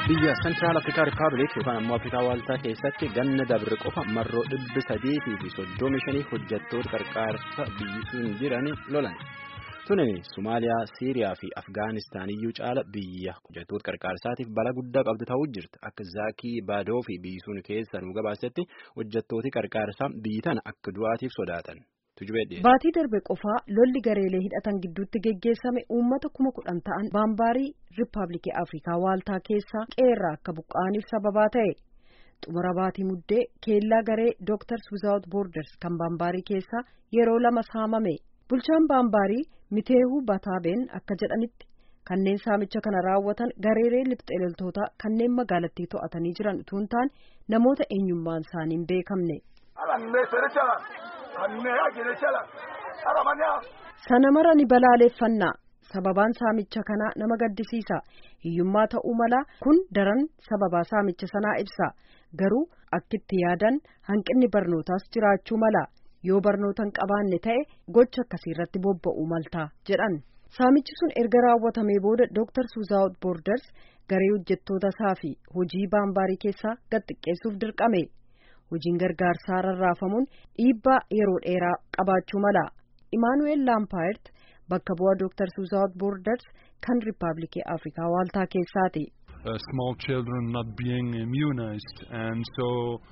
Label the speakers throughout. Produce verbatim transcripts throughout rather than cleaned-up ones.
Speaker 1: biyya Central Africa Republic yookaan ammoo Afrikaa Waaltaa keessatti ganna dabre qofa marroo dhibbi sadii fi soddomii shanii hojjettoota qarqaarsa biyyisuun jiran lolan. Tuni Somaaliyaa, Siiriyaa fi Afgaanistaan iyyuu caala biyya hojjettoota qarqaarsaatiif bala guddaa qabdu ta'uu jirti. Akka Zaakii Baadoo fi biyyisuun keessa nu gabaasetti hojjettooti qarqaarsaa biyyi tana akka du'aatiif sodaatan.
Speaker 2: Baatii darbe qofaa lolli gareelee hidhatan gidduutti geggeessame uummata kuma kudhan ta'an baambaarii Riippaabilikii Afrikaa Waaltaa keessaa qeerraa akka buqqa'aniif sababaa ta'e. Xumura baatii muddee keellaa garee Doctors Without Borders kan baambaarii keessaa yeroo lama saamame. Bulchaan baambaarii Miteehuu Bataabeen akka jedhanitti kanneen saamicha kana raawwatan gareelee liphxee loltootaa kanneen magaalattii to'atanii jiran utuu hin taane namoota eenyummaan isaanii hin beekamne. Sana mara ni balaaleffannaa. Sababaan saamicha kanaa nama gaddisiisa. Hiyyummaa ta'uu mala kun daran sababaa saamicha sanaa ibsa. Garuu akkitti yaadan hanqinni barnootaas jiraachuu mala. Yoo barnoota hin qabaanne ta'e gocha akkasii irratti bobba'uu maltaa jedhan. Saamichi sun erga raawwatamee booda Doctors Without Borders garee hojjettoota isaa fi hojii baambaarii keessaa gad xiqqeessuuf dirqame. Hojiin gargaarsaa rarraafamuun dhiibbaa yeroo dheeraa qabaachuu mala. Imaanuweel Laampaayert bakka bu'aa Doctors Without Borders kan Riippaabilikii Afrikaa Waaltaa keessaati.
Speaker 3: Small children not being immunized and so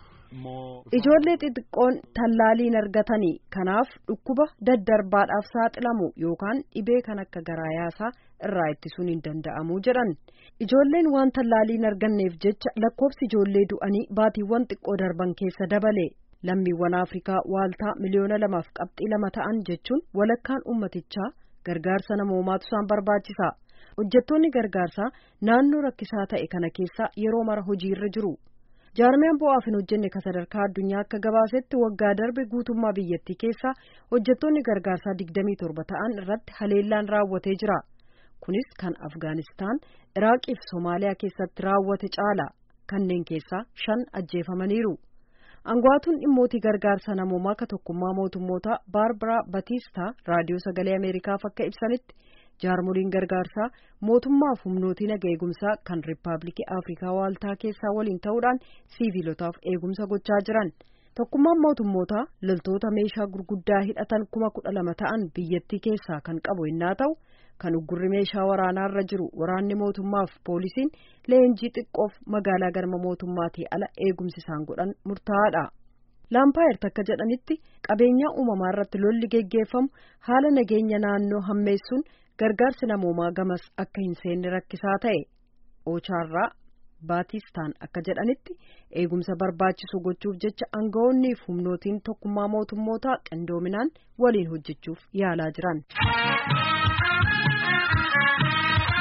Speaker 2: Ijoollee xixiqqoon tallaaliin argatanii kanaaf dhukkuba daddarbaadhaaf saaxilamu yookaan dhibee kan akka garaa yaasaa irraa ittisuun hin danda'amu jedhan. Ijoolleen waan tallaaliin arganneef jecha lakkoofsi ijoollee du'anii baatiiwwan xiqqoo darban keessa dabale. Lammiiwwan Afrikaa Waaltaa miliyoona lamaaf qabxii lama ta'an jechuun walakkaan ummatichaa gargaarsa namoomaatu isaan barbaachisa. Hojjettoonni gargaarsaa naannoo rakkisaa ta'e kana keessa yeroo mara hojiirra jiru. Jaarmiyaan bu'aaf hin hojjenne kan sadarkaa addunyaa akka gabaasetti waggaa darbe guutummaa biyyattii keessaa hojjettoonni gargaarsaa digdamii torba ta'an irratti haleellaan raawwatee jira. Kunis kan Afgaanistaan, Iraaqii fi Somaaliyaa keessatti raawwate caala. Kanneen keessaa shan ajjeefamaniiru. Aangaatuun dhimmootii gargaarsa namoomaa akka tokkummaa mootummootaa Baarbaraa Batiistaa raadiyoo sagalee Ameerikaaf akka ibsanitti jaarmoliin gargaarsaa mootummaaf humnootii naga eegumsaa kan Riippaabilikii Afrikaa Waaltaa keessaa waliin ta'uudhaan siiviilotaaf eegumsa gochaa jiran. Tokkummaan mootummootaa loltoota meeshaa gurguddaa hidhatan kuma kudha lama ta'an biyyattii keessaa kan qabu innaa ta'u kan uggurri meeshaa waraanaarra jiru waraanni mootummaaf poolisiin leenjii xiqqoof magaalaa galma mootummaatii ala eegumsi isaan godhan murtaa'aadha. Laampaayert akka jedhanitti qabeenyaa uumamaa irratti lolli geggeeffamu haala nageenya naannoo hammeessuun gargaarsi namoomaa gamas akka hin seenne rakkisaa ta'e. Ochaarraa Baatistaan akka jedhanitti eegumsa barbaachisu gochuuf jecha aangawoonnii fi humnootiin tokkummaa mootummootaa qindoominaan waliin hojjechuuf yaalaa jiran.